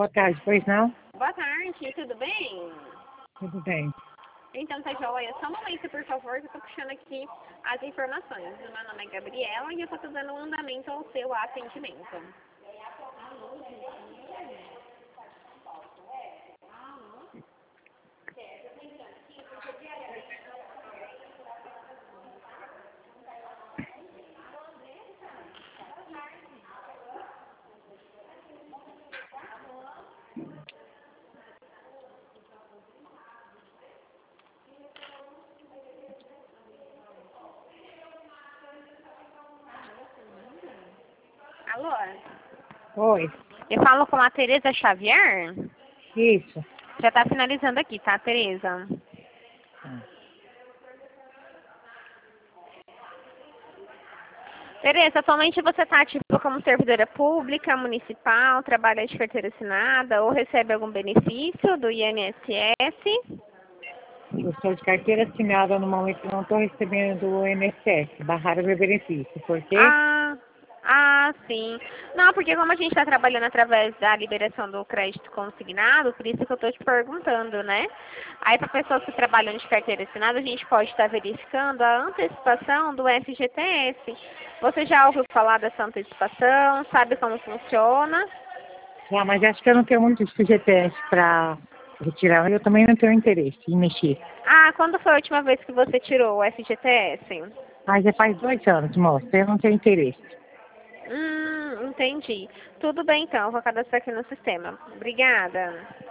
Boa tarde, pois não? Boa tarde, tudo bem? Tudo bem. Então tá joia. Só um momento, por favor, que eu tô puxando aqui as informações. O meu nome é Gabriela e eu tô dando um andamento ao seu atendimento. Alô? Oi, Eu falo com a Tereza Xavier? isso. Já tá finalizando aqui, tá, Tereza? Tereza, atualmente você está ativa como servidora pública, municipal, trabalha de carteira assinada ou recebe algum benefício do INSS? Eu sou de carteira assinada, no momento não estou recebendo o INSS, barraram meu benefício. Por quê? Sim. Não, porque como a gente está trabalhando através da liberação do crédito consignado, por isso que eu estou te perguntando, né? Aí, para pessoas que trabalham de carteira assinada, a gente pode estar verificando a antecipação do FGTS. Você já ouviu falar dessa antecipação? Sabe como funciona? Ah, mas acho que eu não tenho muito FGTS para retirar. Eu também não tenho interesse em mexer. Quando foi a última vez que você tirou o FGTS? Mas já faz 2 anos, moça, eu não tenho interesse. Entendi. Tudo bem então, vou cadastrar aqui no sistema. Obrigada.